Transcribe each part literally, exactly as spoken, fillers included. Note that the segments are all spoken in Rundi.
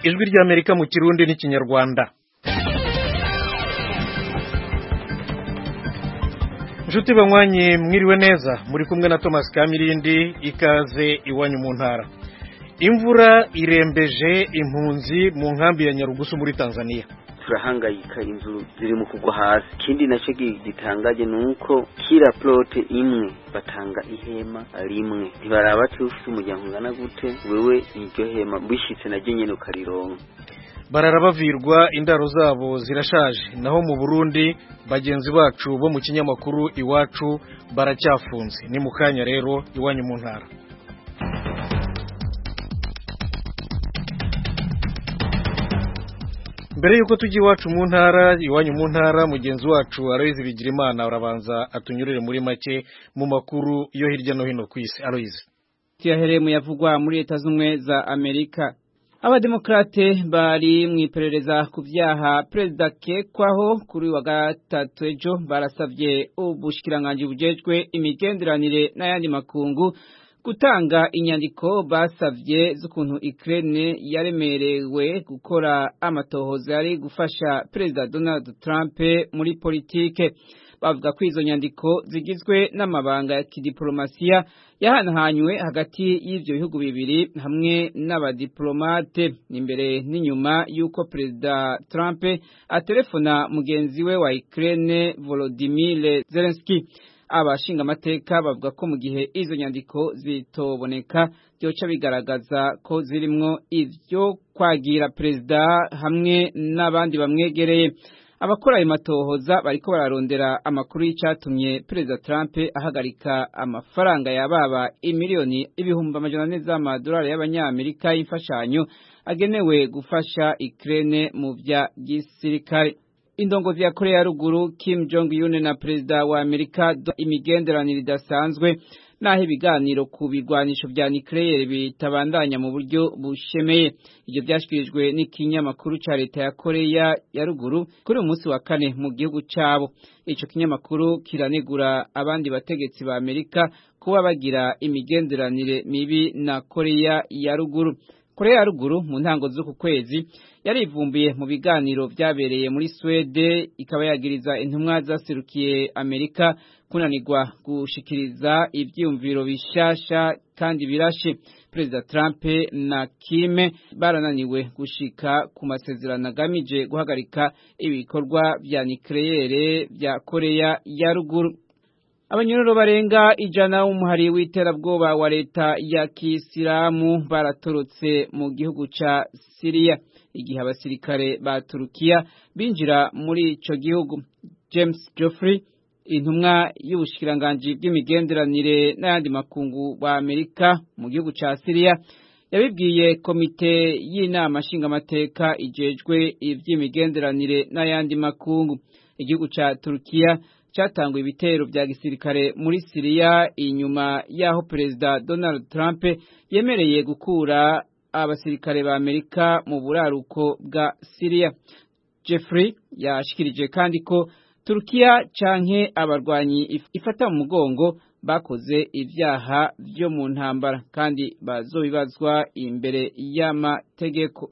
ijwi ry'Amerika mu Kirundi n'ikinyarwanda. Nshuti banywanyi mwiriwe neza, muri kumwe na Thomas Kamirindi, ikaze iwanyu mu ntara. Imvura irembeje impunzi mu nkambi ya Nyarugusu muri Tanzania. Turahangayika, inzu ziri mu kugwa hasi. Kindi naco gitangaje nuko kira plote imwe batanga ihema rimwe. Ntibaraba ati ufite umuryango ungana gute, wewe iryo hema bishitse naje nyene ukarironka. Bararabavirwa, indaro zabo zirashaje. Naho mu Burundi bagenzi bacu bo mu kinyamakuru Iwacu baracyafunze. Ni mukanya rero iwanyu mu ntara. Mbere yuko tujye iwacu mu ntara, iwanyu mu ntara, mugenzi wacu Aloyize Bigirimana urabanza atunyurire muri make mu makuru yo hirya no hino ku isi. Aloyize. Tiyahereye mu yavugwa muri Leta Zunze za Amerika. Abademokrate bari mu iperereza ku vyaha Perezida kekwaho kuri wa gatatu ejo barasavye ubushikiranganje bujejwe imigenderanire n'ayandi makungu gutanga inyandiko basavye z'ukuntu Ukraine yaremerewe gukora amatohoza yari gufasha Perezida Donald Trump muri politike. Bavuga ko izo nyandiko zigizwe n'amabanga ya kidiplomasiya yahanahanywe hagati y'ivyo bihugu bibiri hamwe n'abadiplomate imbere n'inyuma yuko Perezida Trump atelefona mugenzi we wa Ukraine Volodymyr Zelensky. Abashinga amateka bavuga ko mu gihe izo nyandiko zitoboneka byoca bigaragaza ko zirimwo ivyo kwagira Perezida hamwe n'abandi bamwegereye. Abakora ayo matohoza bariko bararondera amakuru y'icyatumye Perezida Trump ahagarika amafaranga yababa imiliyoni ibihumbi amajana ane z'amadolari y'abanyamerika y'imfashanyo agenewe gufasha Ukraine mu vya gisirikare. Indongozi ya Korea ya Ruguru Kim Jong Un na Perezida wa Amerika imigenderanire idasanzwe naho ibiganiro ku birwanisho vya nucleaire bitabandanya mu buryo bushemeye. Ivyo byashikirijwe n'ikinyamakuru ca leta ya Korea ya Ruguru kuri umunsi wa kane mu gihugu cabo. Ico kinyamakuru kiranegura abandi bategetsi ba Amerika kuba bagira imigenderanire mibi na Korea ya Ruguru. Korea ya Ruguru mu ntango z'uku kwezi yarivumbiye mu biganiro vyabereye muri Swede, ikaba yagiriza intumwa zaserukiye Amerika kunanirwa gushikiriza ivyumviro bishasha kandi birashe. Perezida Trump na Kim barananiwe gushika ku masezerano agamije guhagarika ibikorwa vya nucleaire vya Korea ya Ruguru. Abanyororo barenga ijana w'umuhari w'iterabwoba wa leta ya Kisilamu baratorotse mu gihugu ca Syria igihe abasirikare ba Turukiya binjira muri ico gihugu. James Geoffrey, intumwa y'ubushikiranganje bw'imigenderanire n'ayandi makungu wa Amerika mu gihugu ca Syria, yabibwiye komite y'inama nshingamateka ijejwe ivy'imigenderanire n'ayandi makungu. Igihugu ca Turukiya cyatanguye ibitero vya gisirikare muri Syria inyuma yaho Perezida Donald Trump yemereye gukura abasirikare ba Amerika mu buraruko bwa Syria. Jeffrey yashikirije kandi ko Turkiya canke abarwanyi ifata mu mugongo bakoze ivyaha vyo mu ntambara kandi bazobibazwa imbere y'amategeko.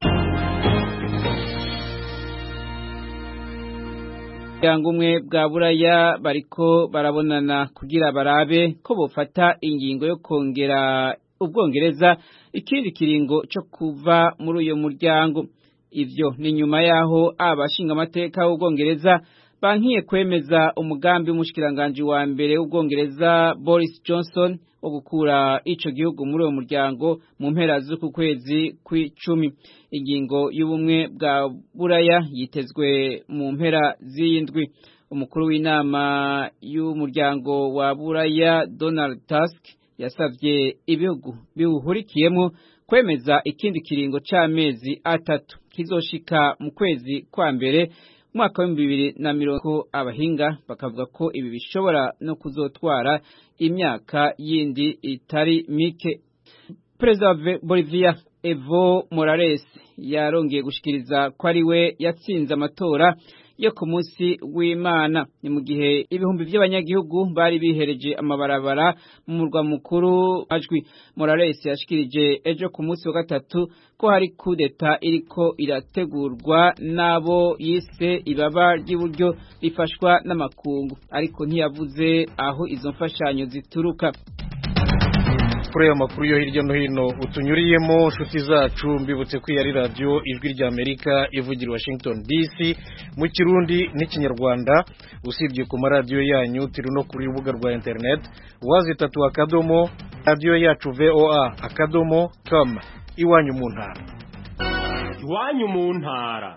Umwe bwa Buraya bariko barabonana kugira barabe ko bofata ingingo yo kongera Ubwongereza ikindi kiringo cyo kuva muri uyo muryango. Ivyo ni nyuma yaho abashinga amateka w'Ubwongereza bankiye kwemeza umugambi w'umushikiranganje wa mbere w'Ubwongereza Boris Johnson wo gukura ico gihugu muri uwo muryango mu mpera z'uku kwezi kw'icumi. Ingingo y'ubumwe bwa Buraya yitezwe mu mpera z'indwi. Umukuru w'inama y'umuryango wa Buraya Donald Tusk yasavye ibihugu biwuhurikiyemo kwemeza ikindi kiringo c'amezi atatu kizoshika mu kwezi kwa mbere mwaka wa bibiri na mirongo. Abahinga bakavuga ko ibi bishobora no kuzotwara imyaka yindi itari mike. Perezida wa Bolivia Evo Morales yarongeye gushikiriza ko ari we yatsinze amatora yo ku munsi w'Imana. Ni mu gihe ibihumbi by'abanyagihugu bari bihereje amabarabara mu murwa mukuru ajwi Morales yashikirije ejo ku munsi wa gatatu ko hari kudeta iriko irategurwa nabo yise ibaba ry'iburyo rifashwa n'amakungu, ariko ntiyavuze aho izo mfashanyo zituruka. Kuri ayo makuru yo hirya no hino utunyuriyemo nshuti zacu, mbibutse ko ari radio Ijwi rya Amerika ivugira Washington D C mu Kirundi n'Ikinyarwanda. Usibye ku maradiyo yanyu turi no kuri rubuga rwa internet wazi tatu akadomo radio yacu V O A akadomo com. Iwanyu mu ntara. Iwanyu mu ntara.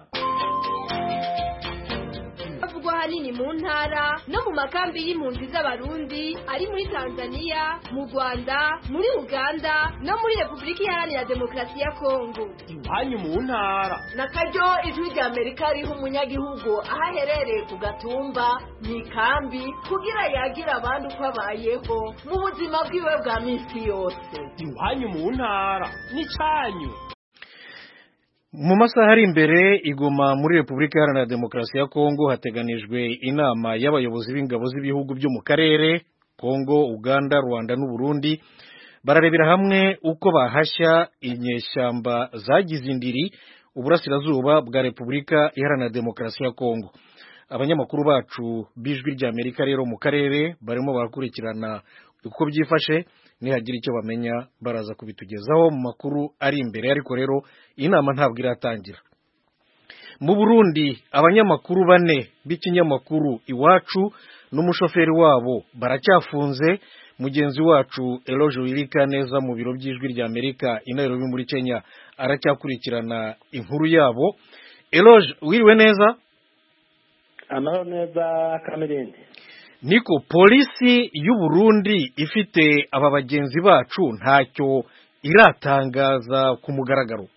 Avugwa hanini mu ntara no mu makambi y'impunzi z'abarundi ari muri Tanzania, mu Rwanda, muri Uganda no muri Republika Iharanira Demokarasi ya Kongo. Iwanyu mu ntara. Nakaryo Ijwi rya Amerika riho umunyagihugu ahaherereye ku gatumba mu kambi kugira yagira abandi uko abayeho mu buzima bwiwe bwa misi yose. Iwanyu mu ntara ni canyu. Mu masaha ari imbere igoma muri Republika Iharanira Demokarasi ya Kongo hateganijwe inama y'abayobozi b'ingabo z'ibihugu byo mu karere Kongo, Uganda, Rwanda n'u Burundi. Bararebera hamwe uko bahashya inyeshyamba zagize indiri uburasirazuba bwa Republika Iharanira Demokarasi ya Kongo. Abanyamakuru bacu bijwi rya Amerika rero mu karere barimo barakurikirana uko byifashe, nihagira icyo bamenya baraza kubitugezaho mu makuru ari imbere. Ariko rero inama ntabwo iratangira. Mu Burundi abanyamakuru bane b'ikinyamakuru Iwacu n'umushoferi wabo baracyafunze. Mugenzi wacu Eloge Wirikaneza mu biro by'Ijwi rya Amerika i Nairobi muri Kenya aracyakurikirana inkuru yabo. Eloge, wiriwe neza? Amahoro neza Kamirindi. Niko polisi y'u Burundi ifite aba bagenzi bacu ntacyo iratangaza ku mugaragaro.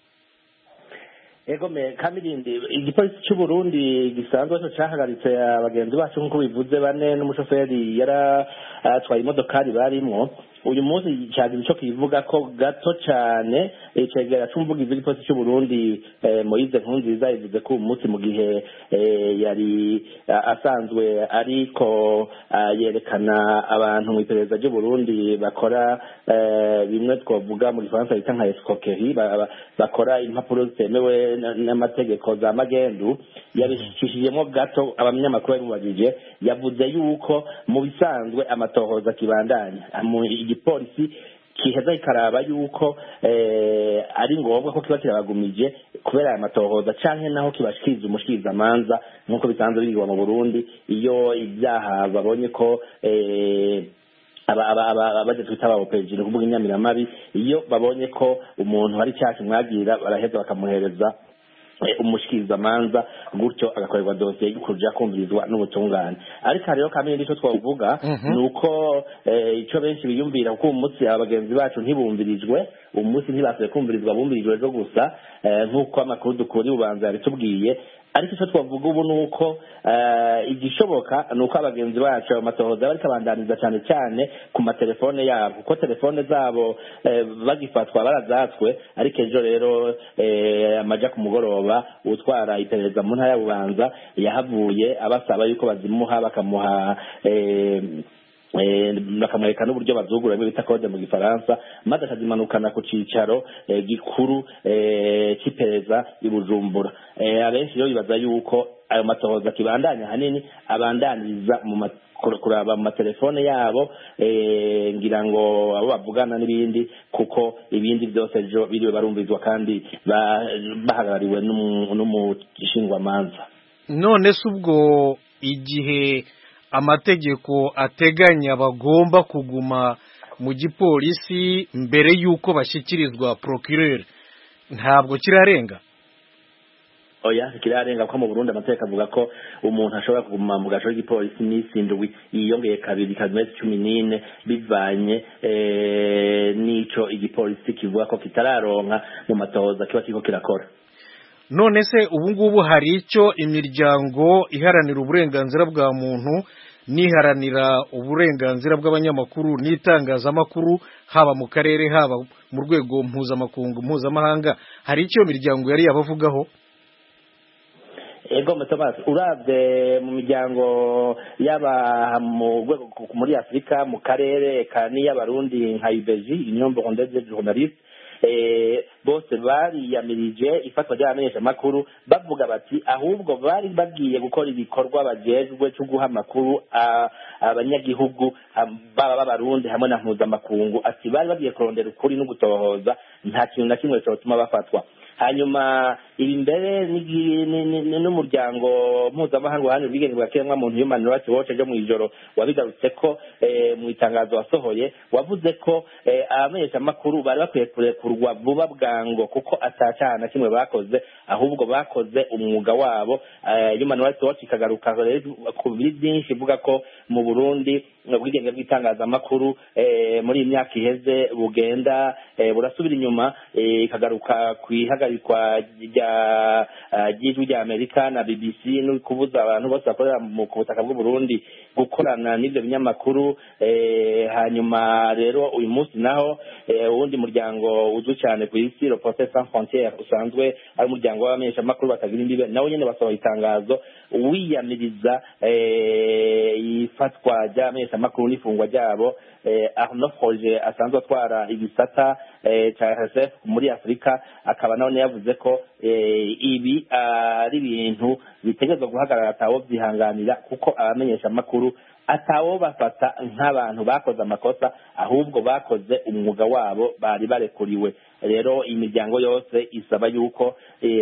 Ego me Kamirindi, igipolisi cy'u Burundi gisanzwe cyo cyahagaritse abagenzi bacu nkuko bivuze bane n'umushoferi yara atwaye imodokari barimo. Uyu munsi cyagira ico kivuga ko gato cyane icegera cy'umuvugizi w'igipolisi cy'u Burundi eh, Moise Nkunziza ivuze ko umunsi mu gihe eh, yari asanzwe ariko uh, yerekana abantu mu iperereza ry'u Burundi bakora eh, bimwe twavuga mu Gifaransa bita nka escroquerie, bakora impapuro zitemewe n'amategeko za magendu. Yabishishijemo gato abanyamakuru bamubajije, yavuze yuko mu bisanzwe amatohoza kibandanya igipolisi kiheza ikaraba yuko eh, ari ngombwa ko kiba kirabagumije kubera amatohoza canke naho kibashikiriza umushikiriza manza nkuko bisanzwe bigwa mu Burundi iyo ibyaha babonye ko eh, aba aba aba abaje twitaba opejine kuvuga inyamiramabi, iyo babonye ko umuntu hari cyaki mwagira baraheza bakamuhereza umushikiriza manza gutyo agakorerwa dosiye y'ukuja kumvirizwa n'ubutungane. Ariko rero kamwe ndico twavuga nuko ico benshi biyumvira ko umunsi abagenzi bacu ntibumvirijwe, umunsi ntibasuye kumvirizwa bumvirijwe zo gusa nkuko amakuru dukuri ubanza yaritubwiye. Ariko icyo twavuga ubu nuko igishoboka nuko abagenzi bacu amatohoza bari kabandaniza cyane cyane ku matelefone yabo, kuko telefone zabo bagifatwa barazatswe. Ariko ejo rero amaja ku mugoroba utwara iperereza mu ntara ya Bubanza yahavuye abasaba yuko bazimuha bakamuha bakamwereka n'uburyo bazugura bita code mu Gifaransa, maze akazimanukana ku cicaro gikuru cy'iperereza i Bujumbura. Abenshi rero bibaza yuko ayo matohoza kibandanya hanini abandaniza mu kuraba mu matelefone yabo, ngira ngo abo bavugana n'ibindi, kuko ibindi byose ejo biriwe barumvizwa kandi bahagarariwe n'umushingwamanza. None se ubwo igihe amategeko ateganya bagomba kuguma mu gipolisi mbere yuko bashyikirizwa procureur ntabwo kirarenga? Oya, kirarenga ko mu Burundi amategeko avuga ko umuntu ashobora kuguma mu gasho k'igipolisi n'isindwi yiyongeye kabiri kamezi cumi n'ine bivanye eh, n'ico igipolisi kivuga ko kitararonka mu matohoza kiba kiko kirakora. None se ubu ngubu hari icyo imiryango iharanira uburenganzira bwa muntu niharanira uburenganzira bw'abanyamakuru n'itangazamakuru haba mu karere haba mu rwego mpuzamakungu mpuzamahanga, hari icyo miryango yari yabavugaho? ego Thomas uravye mu miryango yaba mu rwego muri Afrika mu karere kani y'abarundi nka U B J Union Burundaise des Journalistes eh bose bari yamirije ifatwa ry'abamenyesha makuru bavuga bati ahubwo bari bagiye gukora ibikorwa bajejwe cyo guha makuru abanyagihugu baba b'abarundi hamwe na mpuzamakungu ati bari bagiye kurondera ukuri no gutohoza nta kintu na kimwe cyotuma bafatwa. Hanyuma ibi mbere n'umuryango mpuzamahanga wahanye ubwigenge bwa kiremwamuntu Human Rights Watch ejo mu ijoro wabigarutse ko mu itangazo wasohoye wavuze ko abamenyesha makuru bari bakwiye kurekurwa vuba bwango kuko atacaha na kimwe bakoze ahubwo bakoze umwuga wabo. Human Rights Watch ikagaruka ku byinshi ivuga ko mu Burundi ubwigenge bw'itangazamakuru muri imyaka iheze bugenda burasubira inyuma ikagaruka kwihagarikwa rya ry'ijwi rya Amerika na B B C no kubuza abantu bose bakorera mu kubutaka bw'u Burundi gukorana n'ibyo binyamakuru. Hanyuma rero uyu munsi naho uwundi muryango uzwi cyane ku isi Reporters Sans Frontières usanzwe ari umuryango w'abamenyesha makuru batagira imbibe nawe nyene basohoye itangazo wiyamiriza ifatwa ry'abamenyesha makuru n'ifungwa ryabo. Arnaud Froger asanzwe atwara igisata ca R S F muri Afrika akaba nawe yavuze ko ibi ari ibintu bitegerezwa guhagarara atawo byihanganira kuko abamenyesha makuru atawo bafata nk'abantu bakoze amakosa ahubwo bakoze umwuga wabo bari barekuriwe. Rero imiryango yose isaba yuko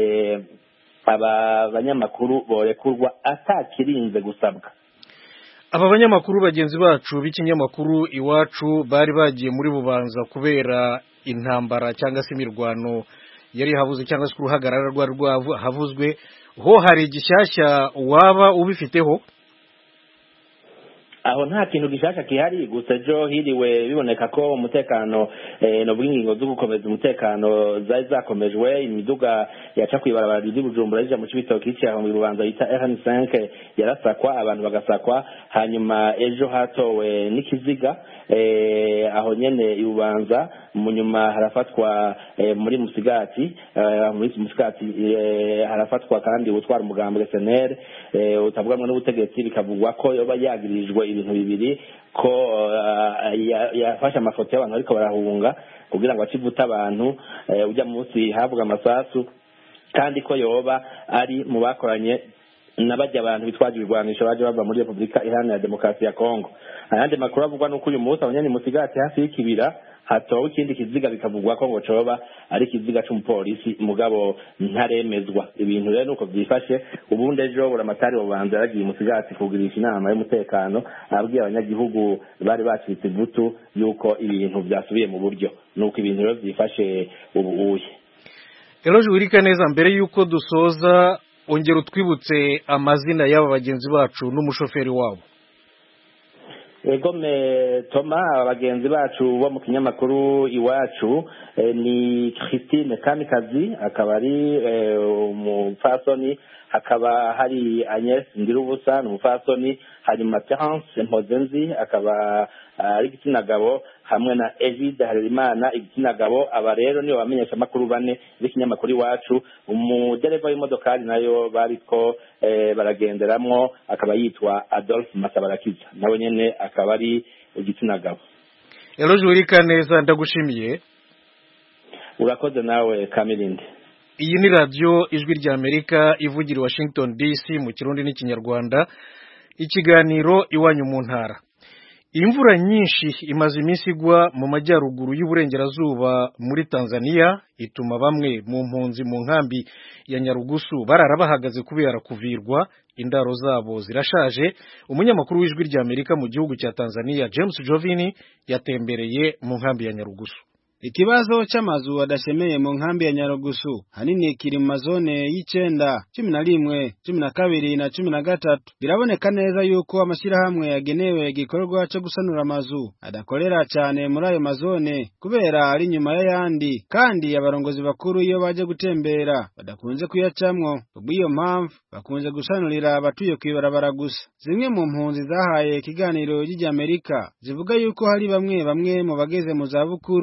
aba banyamakuru borekurwa atakirinze gusabwa. Aba banyamakuru bagenzi bacu b'ikinyamakuru Iwacu bari bagiye muri Bubanza kubera intambara cyangwa se imirwano yari habuze cyangwa se uruhagarara rwa rwavu havuzwe ho hari igishyashya waba ubifiteho? Aho nta kintu gishasha kihari gusa ejo hiriwe biboneka ko umutekano eh, no bwingingo zo gukomeza umutekano zari zakomejwe. Imiduga yaca kwibarabara riri Bujumbura rija mu Cibitoke cyaho mu Bubanza yita R N cinq yarasakwa abantu bagasakwa. Hanyuma ejo hatowe n'ikiziga eh, aho nyene ibubanza mu nyuma harafatwa eh, muri Musigati eh, muri Musigati eh, harafatwa kandi utwara umugambwe S N L eh, utavugamwe n'ubutegetsi bikavugwa ko yoba yagirijwe ibintu bibiri ko yafashe amafoto y'abantu ariko barahunga kugira ngo acivuta abantu ujya munsi havuga amasasu kandi ko yoba ari mu bakoranye nabajya abantu bitwaje ibigwanisho baje bava muri Republika Iharanira Demokarasi ya Kongo. Ayandi makuru avugwa nuko uyu munsi abanyani Musigati hafi y'ikibira hatowe ikindi kiziga bikavugwa ko ngo coba ari kiziga c'umupolisi mugabo ntaremezwa. Ibintu rero nuko byifashe ubundi ejo buramatari Bubanza yaragiye Musigati kugirisha inama y'umutekano abwiye abanyagihugu bari bacitse ivutu yuko ibintu byasubiye mu buryo nuko ibintu rero byifashe ubu uye. Eloje wirika neza mbere yuko dusoza ongera utwibutse amazina y'aba bagenzi bacu n'umushoferi wabo. Ego me Toma abagenzi bacu bo mu kinyamakuru Iwacu eh, ni Christine Kamikazi akaba ari eh, umupfasoni hakaba hari Agnes Ndirubusa n'umupfasoni hanyuma Terence Mpozenzi akaba ari igitsina gabo hamwe na Egide Harerimana igitsina gabo. Aba rero niyo bamenyesha makuru bane b'ikinyamakuru Iwacu. Umudereva w'imodokari nayo bariko eh, baragenderamwo akaba yitwa Adolphe Masabarakiza nawe nyene akaba ari igitsina gabo. Eloje wirika neza ndagushimiye. Urakoze nawe Kamirindi. Iyi ni radio Ijwi rya Amerika ivugira Washington D C mu Kirundi n'Ikinyarwanda. Ikiganiro Iwanyu mu ntara. Imvura nyinshi imaze iminsi igwa mu majyaruguru y'uburengerazuba muri Tanzania ituma bamwe mu mpunzi mu nkambi ya Nyarugusu barara bahagaze kubera kuvirwa indaro zabo zirashaje. Umunyamakuru w'Ijwi rya Amerika mu gihugu cya Tanzania James Jovini yatembereye mu nkambi ya Nyarugusu. Ikibazo c'amazu adashemeye mu nkambi ya Nyarugusu hanini kiri mu mazone y'icenda, cumi na rimwe, cumi na kabiri na cumi na gatatu. Biraboneka neza yuko amashirahamwe yagenewe igikorwa cyo gusanura amazu adakorera cyane muri ayo mazone kubera ari nyuma y'ayandi kandi abarongozi bakuru iyo baje gutembera badakunze kuyacamwo. Ubwiyo mpamvu bakunze gusanurira abatuye kwibarabara gusa. Zimwe mu mpunzi zahaye ikiganiro y'Ijwi Amerika zivuga yuko hari bamwe bamwe mu bageze mu zabukuru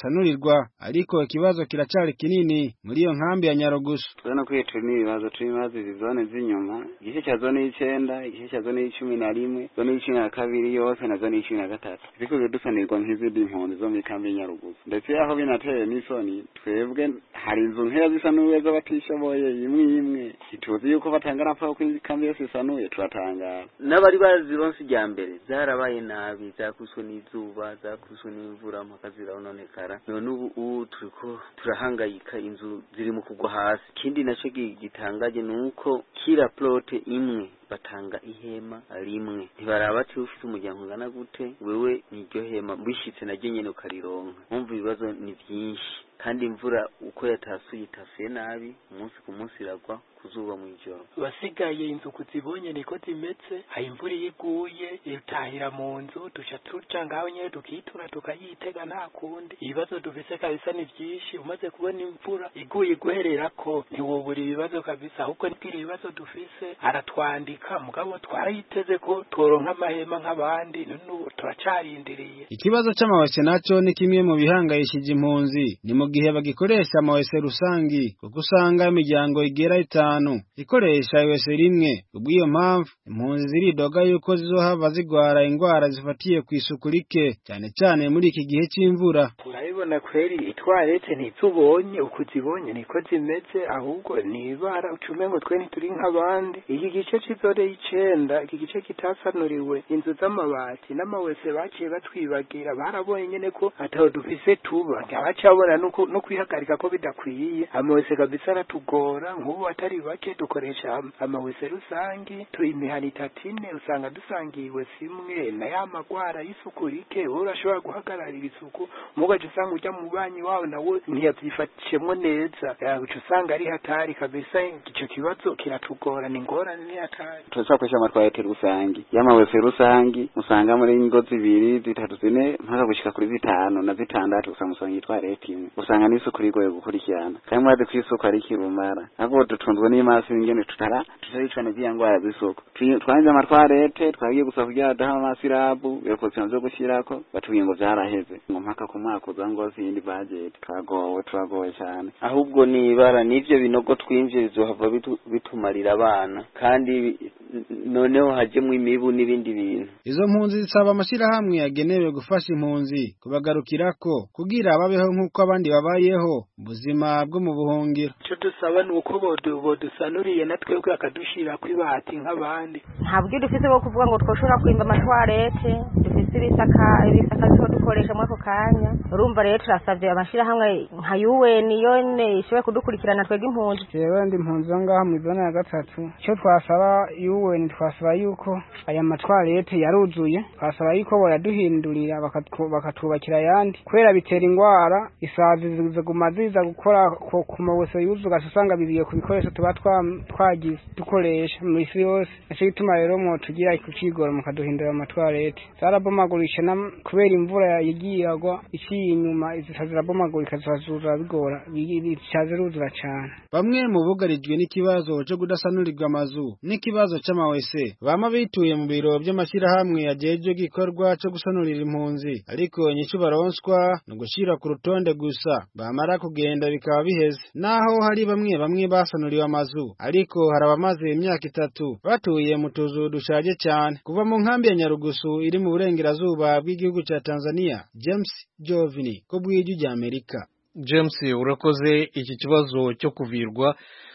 basanurirwa ariko ikibazo kiracari kinini muri iyo nkambi ya Nyarugusu. Tubona ko yetu ni ibibazo turimaze izone z'inyuma igice cya zone y'icenda igice cya zone y'icumi na rimwe zone y'icumi na kabiri yose na zone y'icumi na gatatu ariko dusanirwa nk'izindi impunzi zo muri kambi ya Nyarugusu ndetse aho binateye n'isoni twebwe hari inzu nkeya zisanuye z'abatishoboye imwe imwe ituzi yuko batanga rapfa ko kambi yose isanuye turatangara n'abari bazironse ijya mbere zarabaye nabi zakuswe n'izuba zakuswe n'imvura mpakazira ononekara none ubu ubu turiko turahangayika inzu ziri mu kugwa hasi kindi naco gitangaje nuko kira plote imwe batanga ihema rimwe ntibaraba ati ufite umuryango ngana gute wewe niryo hema bishitse na nyene ukarironka umva ibibazo ni byinshi kandi imvura uko yatasuye itasuye nabi umunsi ku munsi iragwa kuzuba mu ijoro basigaye inzu kuzibonye niko zimetse hayi imvura iguye itahira mu nzu duca tuca ngaho nyene tukitura tukayitega nta kundi ibibazo dufise kabisa ni byinshi umaze kubona imvura iguye guherera ko ntiwobura ibibazo kabisa ahubwo nibwira ibibazo dufise aratwandika mugabo twarayiteze ko tworonka amahema nk'abandi none turacarindiriye. Ikibazo c'amawese naco ni kimwe mu bihangayishije impunzi ni mu gihe bagikoresha amawese rusangi kuko usanga imiryango igera itanu ikoresha iwese rimwe ubwiyo mpamvu impunzi ziridoga yuko zizohava zigwara ingwara zifatiye ku isuku rike cyane cyane muri iki gihe c'imvura. Urabibona kweri itwaretse ntitubonye uko zibonye niko zimeze ahubwo nibara ucume ngo twe ntituri nk'abandi. Iki gice c'izore y'icenda iki gice kitasanuriwe inzu z'amabati n'amawese baciye batwibagira barabonye nyene ko ataho dufise tuba nkabacabona nuko no kwihagarika ko bidakwiye amawese kabisa aratugora nk'ubu atari bake dukoresha amawese rusangi tuyimihana itatine usanga dusangiwe simwe na ya magwara y'isuku rike urashobora guhagararira isuku mugaje usanga ujya mu banyi wawe nawe ntiyavyifatishemwo neza uca usanga ari hatari kabisa ico kibazo kiratugora ni ngorane ni hatari. Tuzakoresha amatwarete rusangi y'amawese rusangi usanga muri ingo zibiri zitatu zine mpaka gushika kuri zitanu na zitandatu usanga usanga itwarete imwe usanga n'isuku rigoye gukurikirana kandi mwaze kwisuku ari kirumara ahubwo dutunzwe n'imasi ingene tutara tutaricana byangwara z'isuku twanze amatwarete twagiye gusa kugira daha amasirabu yakoze nzo gushirako batuye ngo byaraheze ngo mpaka ku mwaka uzango zindi budget twagowe twagowe cyane ahubwo nibara nivyo binogo twinje bizohava bitu, bitumarira abana kandi noneho hajemwe imibu n'ibindi bintu. Izo mpunzi zisaba amashirahamwe yagenewe gufasha impunzi kubagarukirako kugira babeho nk'uko abandi babayeho ubuzima bwo mu buhungiro. Cyo dusaba nuko bodusanuriye natwe ko akadushira kwibati nk'abandi. Ntabwo dufise bo kuvuga ngo twoshora kwimba amatwarete dufise ibisaka ibisaka cyo dukoresha muri ako kanya urumva rero turasavye amashirahamwe nka U N yone ishobora kudukurikirana twega impunzi. Jewe ndi impunzi ngaha mu zone ya gatatu cyo twasaba U N twasaba yuko aya matwarete yaruzuye twasaba yuko boyaduhindurira bakatubakira yandi kwera bitera ingwara isazi ziguma ziza gukora ku mawese yuzuga usanga bibiye ku bikoresho tuba twagize dukoresha mu isi yose aje gituma rero mwo tugira ikukigora mukaduhindura amatwarete zarabomagurisha kubera imvura yagiye agwa isi inyuma izazirabomagurika zazura bigora bicaziruzura cyane. Bamwe mu bugarijwe n'ikibazo cyo kudasanurirwa amazu n'ikibazo c'amawese bama bituye mu biro by'amashirahamwe yajeje gikorwa cyo gusanurira impunzi ariko inyico baronswa no gushira ku rutonde gusa bamara kugenda bikaba biheze naho hari bamwe bamwe basanuriwe amazu ariko harabamaze imyaka itatu batuye mu tuzu dushaje cyane kuva mu nkambi ya Nyarugusu iri mu burengerazuba bw'igihugu cya Tanzania. James Jovini ko bw'ijwi rya Amerika. James urakoze. Iki kibazo cyo kuvirwa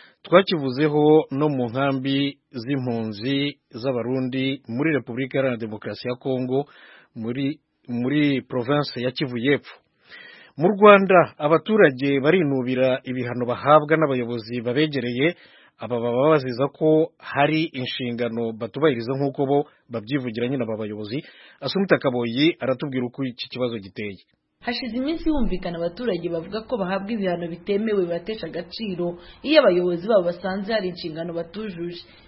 twakivuzeho no mu nkambi z'impunzi z'abarundi muri Republika Iharanira Demokarasi ya Kongo muri muri province ya Kivu y'Epfo. Mu Rwanda abaturage barinubira ibihano bahabwa n'abayobozi babegereye aba baba baziza ko hari inshingano batubahiriza nk'uko bo babyivugira nyine aba bayobozi. Asumita Kaboyi aratubwira uko iki kibazo giteye. Hashize iminsi humvikana abaturage bavuga ko bahabwa ibihano bitemewe batesha agaciro iyo abayobozi babo basanze hari inshingano batujuje.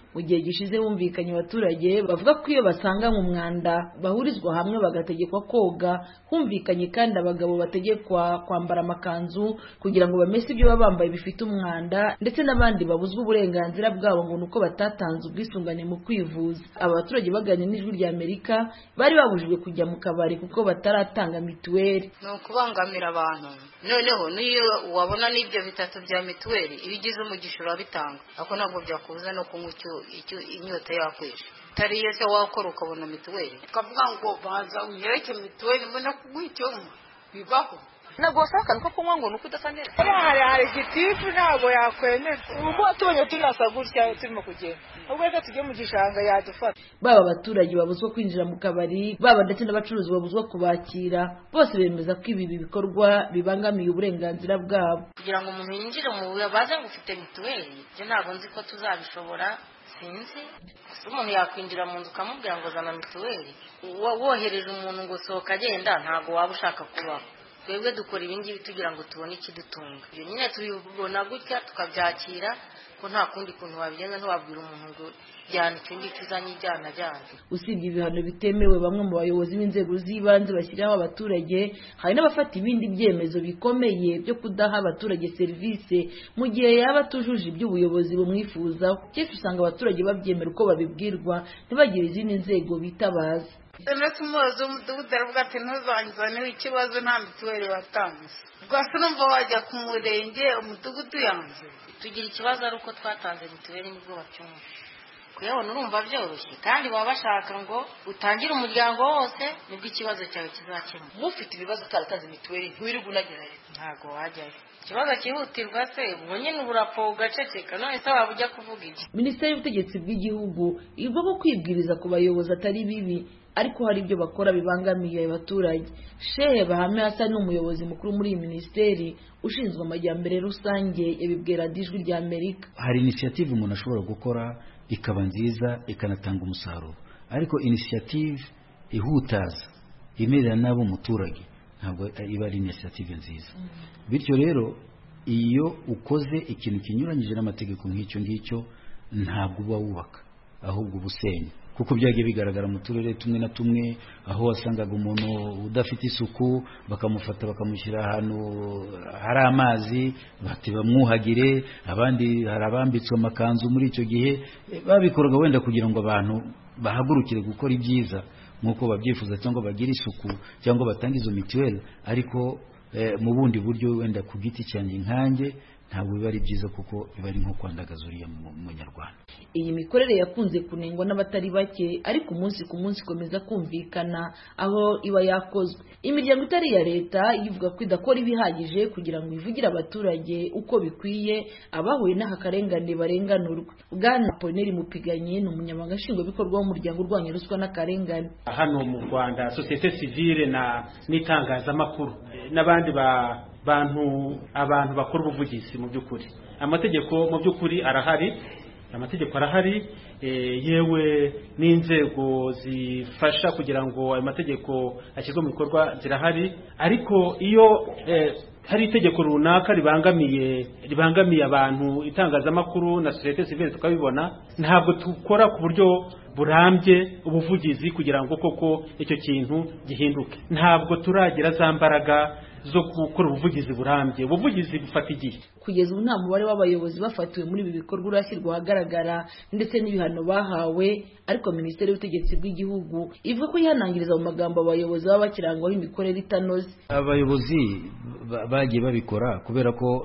mu gihe gishize humvikanye abaturage bavuga ko iyo basanga mu mwanda bahurizwa hamwe bagategekwa koga. Humvikanye kandi abagabo bategekwa kwambara amakanzu kugira ngo bamese ibyo baba bambaye bifite umwanda, ndetse n'abandi babuzwa uburenganzira bwabo ngo nuko batatanze ubwisungane mu kwivuza. Abaturage baganira n'Ijwi rya Amerika bari babujijwe kujya mu kabari kuko bataratanga mituweli. Ni ukubangamira abantu. Noneho niyo wabona n'ibyo bitatu bya mituweli ibigize umugisha urabitanga, ako ntabwo byakubuza no kunywa icyo inyota yakwisha. Tariye se wakora ukabona mituweli ukavuga ngo baza unyereke mituweli mbona kuguha icyo bibaho. Ntabwo wasaka nuko kunywa ngo nuko udasanira. Hari hari gitifu ntabwo yakwemera. Ubu atonye tunasa gutya turimo kugenda. Ubwo reka tujye mu gishanga yadufata. Baba abaturage babuzwa kwinjira mu kabari, baba ndetse n'abacuruzi babuzwa kubakira, bose bemeza ko ibi bikorwa bibangamiye uburenganzira bwabo. Kugira ngo umuntu yinjire mu baze ngo ufite mituweli, je ntabwo nzi ko tuzabishobora. Sinzi umuntu yakwinjira mu nzu ukamubwira ngo zana mituweli, wohereje umuntu ngo sohoka agenda, ntabwo waba ushaka kubaho. Twebwe dukora ibingibi tugira ngo tubone ikidutunga. Ibyo nyine tubibona gutya tukabyakira, ko nta kundi kuntu wabigenza. Ntiwabwira umuntu ngo jyana icyo ngicyo uzanye ijyana jyana. Usibye ibihano bitemewe, bamwe mu bayobozi b'inzego z'ibanze bashyiraho abaturage, hari n'abafata ibindi byemezo bikomeye byo kudaha abaturage serivisi mu gihe yaba atujuje ibyo ubuyobozi bumwifuzaho. Kenshi usanga abaturage babyemera uko babibwirwa, ntibagire izindi nzego bitabaza. Ndetse umuyobozi w'umudugudu aravuga ati ntuzanzaniho ikibazo nta mituweli watanze. Rwose numva wajya ku murenge umudugudu yanze. Tugira ikibazo ari uko twatanze mituweli nibwo bacyumva. Kuyabona urumva byoroshye, kandi baba bashaka ngo utangire umuryango wose nibwo ikibazo cyawe kizakemuka. Mufite ibibazo utaratanze mituweli ntiwirirwa unagerayo. Ntabwo wajyayo. Ikibazo cyihutirwa se ubwo nyine uburapo ugaceceka, none se waba ujya kuvuga iki? Minisiteri y'Ubutegetsi bw'Igihugu ivuga ko kwibwiriza ku bayobozi atari bibi, ariko hari ibyo bakora bibangamiye abaturage. Shehe Bahame Hassan n'umuyobozi mukuru muri iyi minisiteri ushinzwe amajyambere rusange yabibwira Ijwi rya Amerika. Hari initiative umuntu ashobora gukora ikaba nziza ikanatanga umusaruro, ariko initiative ihutaza imerera nabo umuturage ntabwo iba ari initiative nziza. Bityo rero iyo ukoze ikintu kinyuranyije n'amategeko nk'icyo ngicyo ntabwo uba wubaka, ahubwo ubusenya. Kuko byagiye bigaragara mu turere tumwe na tumwe aho wasangaga umuntu udafite isuku bakamufata bakamushyira ahantu hari amazi bati bamwuhagire, abandi hari abambitswe amakanzu. Muri icyo gihe babikoraga wenda kugira ngo abantu bahagurukire gukora ibyiza nk'uko babyifuza, cyangwa bagire isuku, cyangwa batange izo mituweli, ariko eh, mu bundi buryo wenda ku giti cyanjye nkanjye ntabwo biba ari byiza, kuko biba ari nko kwandagaza uriya munyarwanda. Iyi mikorere yakunze kunengwa n'abatari bake, ariko umunsi ku munsi ikomeza kumvikana aho iba yakozwe. Imiryango itari ya leta ivuga ko idakora ibihagije kugira ngo ivugire abaturage uko bikwiye, abahuye n'aka karengane barenganurwe. Bwana Apollinaire Mupiganyi ni umunyamabanga nshingwabikorwa w'umuryango urwanya ruswa n'akarengane. Hano mu Rwanda sosiyete sivile na n'itangazamakuru n'abandi ba bantu abantu bakora ubuvugizi, mu by'ukuri amategeko mu by'ukuri arahari, amategeko arahari e, yewe n'inzego zifasha kugira ngo ayo mategeko ashyirwe mu bikorwa zirahari, ariko iyo e, hari itegeko runaka ribangamiye ribangamiye abantu, itangazamakuru na societe civile tukabibona, ntabwo tukora ku buryo burambye ubuvugizi kugira ngo koko icyo kintu gihinduke. Ntabwo turagira za mbaraga zo gukora ubuvugizi burambye. Ubuvugizi bufata igihe. Kugeza ubu nta mubare w'abayobozi bafatiwe muri ibi bikorwa urashyirwa ahagaragara, ndetse n'ibihano bahawe, ariko Minisiteri y'Ubutegetsi bw'Igihugu ivuga ko yihanangiriza mu magambo abayobozi baba bakirangwaho imikorere itanoze. Abayobozi bagiye babikora kubera ko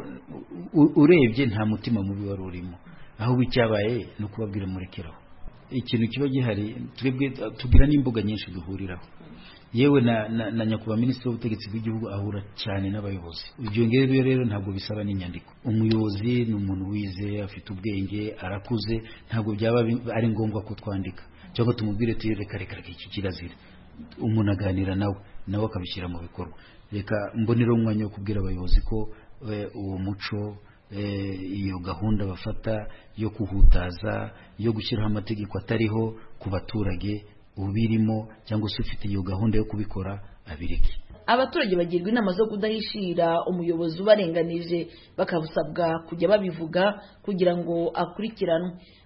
urebye nta mutima mubi wari urimo, aho icyabaye no kubabwira murekeraho. Ikintu kiba gihari, twebwe tugira n'imbuga nyinshi duhuriraho, yewe na, na, na nyakubahwa Minisitiri w'Ubutegetsi bw'Igihugu ahura cyane n'abayobozi. Ibyo ngibyo rero ntabwo bisaba n'inyandiko. Umuyobozi ni umuntu wize, afite ubwenge, arakuze, ntabwo byaba ari ngombwa ko twandika cyangwa tumubwire tuye reka reka iki kirazira. Umuntu aganira nawe nawe akabishyira mu bikorwa. Reka mbonero umwanya wo kubwira abayobozi ko uwo muco iyo gahunda bafata yo kuhutaza, yo gushyiraho amategeko atariho ku baturage ubirimo, cyangwa se ufite iyo gahunda yo kubikora abireke. Abaturage bagirwa inama zo kudahishira umuyobozi ubarenganije, bakabusabwa kujya babivuga kugira ngo akurikiranwe.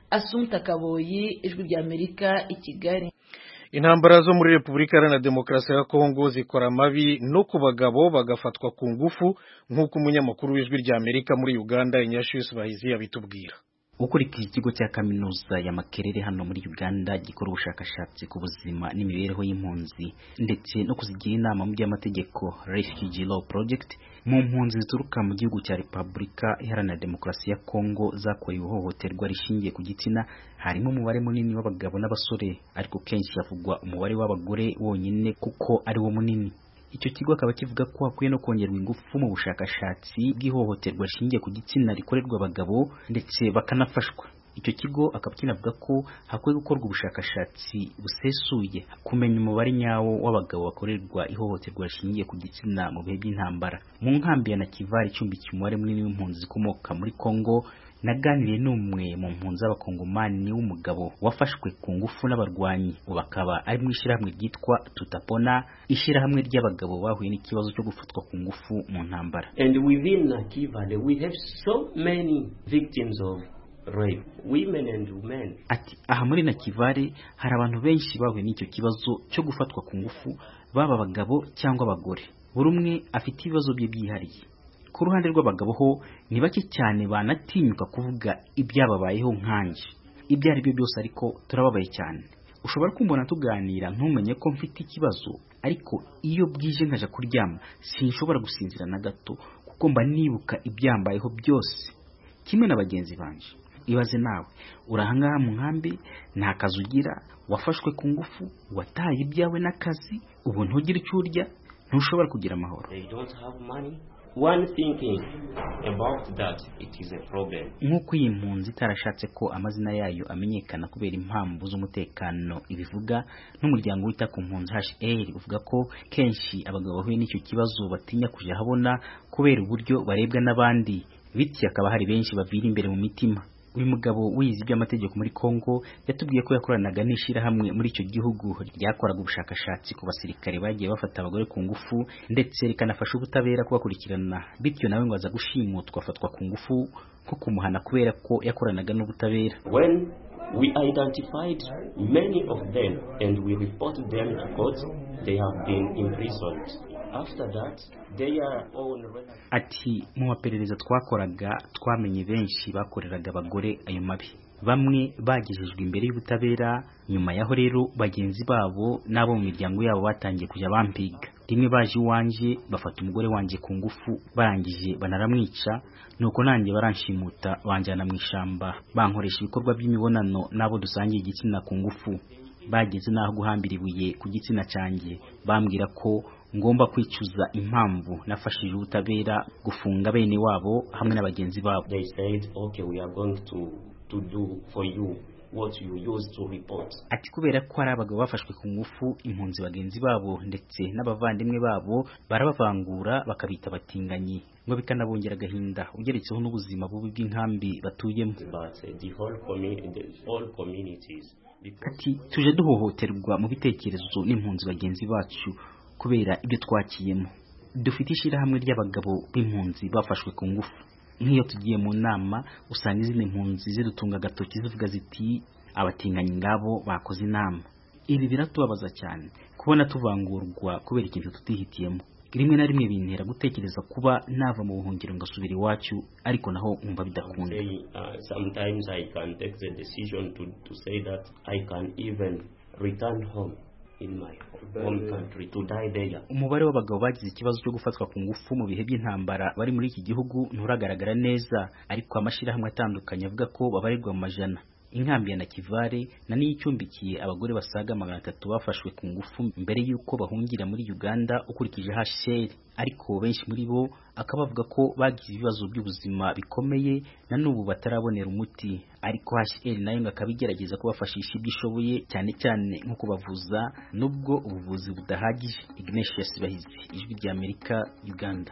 Assumpta Kaboyi, Ijwi ry'Amerika i Kigali. Intambara zo muri Repubulika Iharanira Demokarasi ya Kongo zikora amabi no ku bagabo bagafatwa ku ngufu nk'uko umunyamakuru w'Ijwi ry'Amerika muri Uganda Inyashius Bahizi yabitubwira. Ukurikije ikigo cya kaminuza ya Makerere hano muri Uganda gikora ubushakashatsi ku buzima n'imibereho y'impunzi ndetse no kuzigira inama mu by'amategeko Refugee Law Project, mu mpunzi zituruka mu gihugu cya Repubulika Iharanira Demokarasi ya Kongo zakorewe ihohoterwa rishingiye ku gitsina harimo umubare munini w'abagabo n'abasore, ariko kenshi havugwa umubare w'abagore wonyine kuko ari wo munini. Icyo kigo akaba kivuga ko hakwiye no kongerwa ingufu mu bushakashatsi bw'ihohoterwa rishingiye ku gitsina rikorerwa abagabo ndetse bakanafashwa. Icyo kigo akaba kinavuga ko hakwiye gukorwa ubushakashatsi busesuye kumenya umubare nyawo w'abagabo bakorerwa ihohoterwa rishingiye ku gitsina mu bihe by'intambara. Mu nkambi ya Nakivari icumbikiye umubare munini w'impunzi zikomoka muri Kongo, naganiriye n'umwe mu mpunzi z'abakongomani w'umugabo wafashwe ku ngufu n'abarwanyi, bakaba ari mu ishyirahamwe ryitwa Tutapona, ishyirahamwe ry'abagabo bahuye n'ikibazo cyo gufatwa ku ngufu mu ntambara. And within Nakivale we have so many victims of rape, women and men. Ati aha muri Nakivale hari abantu benshi bahuye n'icyo kibazo cyo gufatwa ku ngufu, baba abagabo cyangwa abagore. Buri umwe afite ibibazo bye byihariye. Ku ruhande rw'abagabo ho ni bake cyane banatinyuka kuvuga ibyababayeho nkanje. Ibyo ari byo byose ariko turababaye cyane. Ushobora kumbona tuganira ntumenye ko mfite ikibazo, ariko iyo bwije nkaja kuryama sinshobora gusinzira na gato kuko mba nibuka ibyambayeho byose, kimwe na bagenzi banje. Ibaze nawe urahangaha mu nkambi, nta kazi ugira, wafashwe ku ngufu, wataye ibyawe n'akazi, ubu ntugira icyo urya, ntushobora kugira amahoro. They don't have money. One thinking about that, it is a problem. Nk'uko iyi mpunzi itarashatse ko amazina yayo amenyekana kubera impamvu z'umutekano ibivuga, n'umuryango wita ku mpunzi H R uvuga ko kenshi abagabo bahuye n'icyo kibazo batinya kuja habona kubera uburyo barebwa n'abandi, bityo akaba hari benshi bavira imbere mu mitima. Uyu mugabo wize iby'amategeko muri Kongo yatubwiye ko yakoranaga n'ishirahamwe muri icyo gihugu ryakoraga ubushakashatsi ku basirikare bagiye bafata abagore ku ngufu ndetse rikanafasha ubutabera kubakurikirana, bityo nawe ngo aza gushimutwa afatwa ku ngufu nko kumuhana kubera ko yakoranaga n'ubutabera. When we identified many of them and we reported them to court, they have been imprisoned. After that, they are own... Ati mu maperereza twakoraga twamenye benshi bakoreraga abagore ayo mabi, bamwe bagejejwe imbere y'ubutabera. Nyuma yaho rero bagenzi babo n'abo mu miryango yabo batangiye kujya bampiga. Rimwe baje iwanje bafata umugore wanje ku ngufu, barangije banaramwica, nuko nanjye baranshimuta banjyana mu ishamba, bankoresha ibikorwa by'imibonano n'abo dusangiye igitsina ku ngufu. Bageze naho guhambira ibuye ku gitsina cyanjye, bambwira ko ngomba kwicuza impamvu nafashije ubutabera gufunga bene wabo hamwe n'abagenzi babo. They said, okay, we are going to to do for you what you used to report. Ati kubera ko ari abagabo bafashwe ku ngufu, impunzi bagenzi babo ndetse n'abavandimwe babo barabavangura bakabita batinganyi, ngo bikanabongera agahinda ugeretseho n'ubuzima bubi bw'inkambi batuyemo. But uh, the whole community, the whole communities. Ati tuje duhohoterwa mu bitekerezo n'impunzi bagenzi bacu kubera ibyo twakiyemo. Dufite ishirahamwe ry'abagabo b'impunzi bafashwe ku ngufu. Nk'iyo tugiye mu nama usanga izindi mpunzi zidutunga agatoki zivuga ziti abatinganyi ngabo bakoze inama. Ibi biratubabaza cyane kubona tuvangurwa kubera ikintu tutihitiyemo. Rimwe na rimwe bintera gutekereza kuba nava mu buhungiro ngasubira iwacu, ariko naho umva bidakunda. Uh, sometimes I can take the decision to to say that I can even return home in my home country to die there. Umubare w'abagabo bagize ikibazo cyo gufatwa ku ngufu mu bihe by'intambara bari muri iki gihugu nturagaragara neza, ariko amashirahamwe atandukanye avuga ko babarirwa mu majana. Inkambi ya Nakivale na niyo icumbikiye abagore basaga magana atatu bafashwe ku ngufu mbere y'uko bahungira muri Uganda ukurikije H C R, ariko benshi muri bo akabavuga ko bagize ibibazo by'ubuzima bikomeye na n'ubu batarabonera umuti, ariko H C R nayo ngakabigerageza kubafashisha ibyo ishoboye cyane cyane nko kubavuza nubwo ubuvuzi budahagije. Ignatius Bahizi, Ijwi ry'Amerika, Uganda.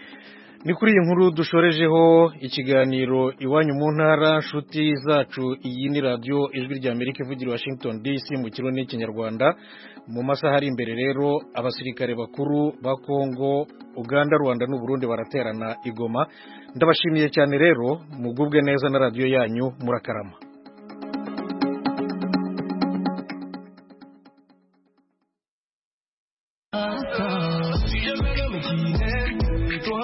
Ni kuri iyi nkuru dushorejeho ikiganiro iwanyu mu ntara. Nshuti zacu, iyi ni radio Ijwi ry'Amerika ivugira Washington D C mu kirundi n'ikinyarwanda. Mu masaha ari imbere rero abasirikare bakuru ba Kongo, Uganda, Rwanda n'u Burundi baraterana igoma. Ndabashimiye cyane rero, mugubwe neza na radio yanyu, murakarama. see